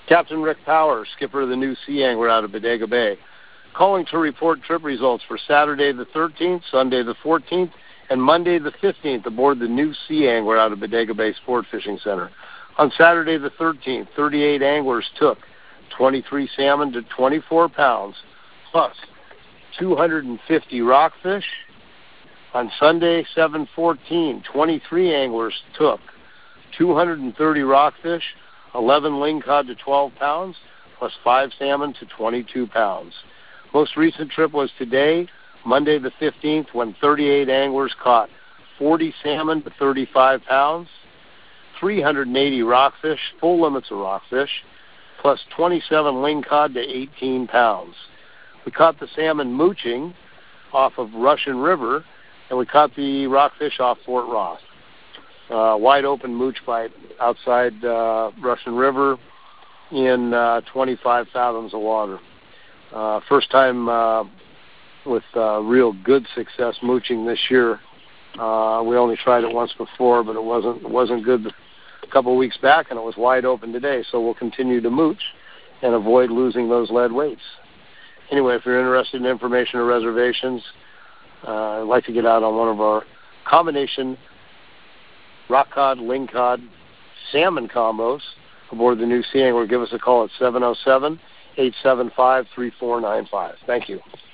Captain Rick Power, skipper of the New Sea Angler out of Bodega Bay, calling to report trip results for Saturday the 13th, Sunday the 14th, and Monday the 15th aboard the New Sea Angler out of Bodega Bay Sport Fishing Center. On Saturday the 13th, 38 anglers took 23 salmon to 24 pounds, plus 250 rockfish. On Sunday, 7/14, 23 anglers took 230 rockfish, 11 lingcod to 12 pounds, plus 5 salmon to 22 pounds. Most recent trip was today, Monday the 15th, when 38 anglers caught 40 salmon to 35 pounds, 380 rockfish, full limits of rockfish, plus 27 lingcod to 18 pounds. We caught the salmon mooching off of Russian River, and we caught the rockfish off Fort Ross. Wide open mooch bite outside Russian River in 25 fathoms of water. First time with real good success mooching this year. We only tried it once before, but it wasn't good a couple of weeks back, and it was wide open today. So we'll continue to mooch and avoid losing those lead weights. Anyway, if you're interested in information or reservations, I'd like to get out on one of our combination rock cod, lingcod, salmon combos aboard the New Sea Angler. Give us a call at 707-875-3495. Thank you.